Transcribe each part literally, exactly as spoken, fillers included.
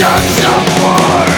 dogs of war.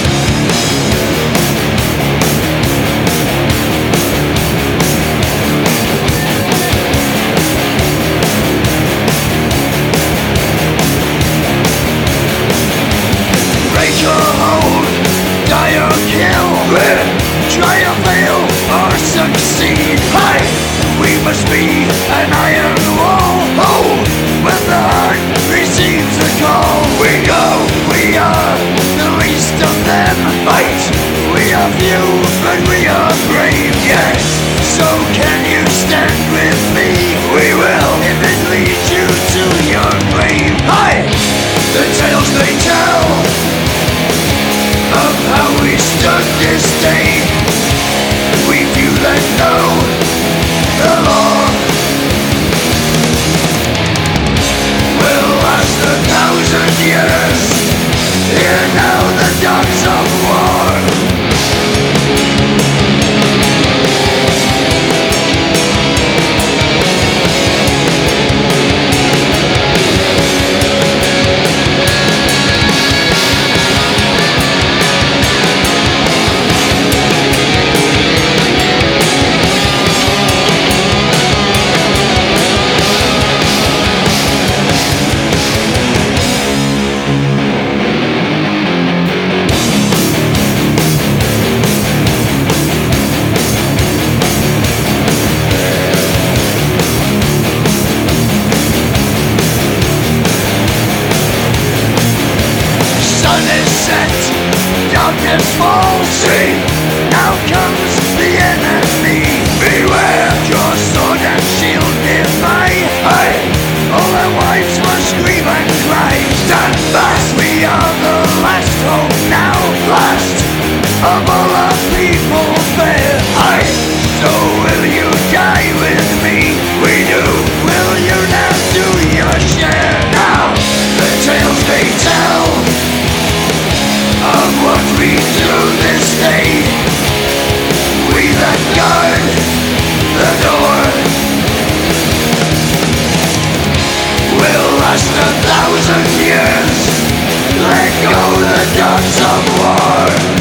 Break or hold, die or kill, try or fail or succeed. Hey, we must be an iron wall. Oh, when the heart receives a call, we go, we are the least of them. Fight, we are few, but we are brave. Yes, so can you stand with me? We will, if it leads you to your grave. Hey, the tales they tell of how we stood this day, we few that know the law will last a thousand years. Hear now the dogs of war. Darkness falls, see, now comes the enemy. Beware, draw sword and shield near by. Aye, all our wives must scream and cry. Stand fast, we are the last hope now. Last of all our people fair. Aye, so will you die with me? We do, will you now do your share? Now, the tales they tell of what we do this day, we that guard the door will last a thousand years. Let go the dogs of war.